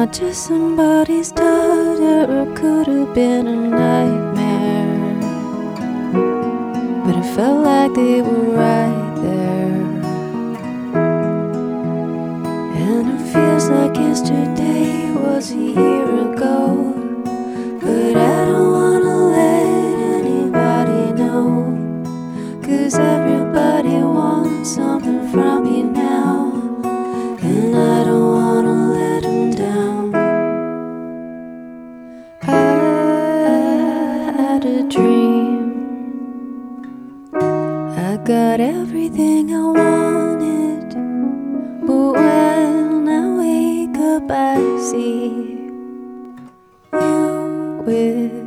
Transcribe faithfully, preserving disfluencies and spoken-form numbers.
to somebody's daughter, or could have been a nightmare. But it felt like they were right there. And it feels like yesterday was a year ago. But I don't wanna let anybody know, 'cause everybody wants something from me now, and I don't wanna let them down. I had a dream, I got everything I wanted, but when I wake up I see you with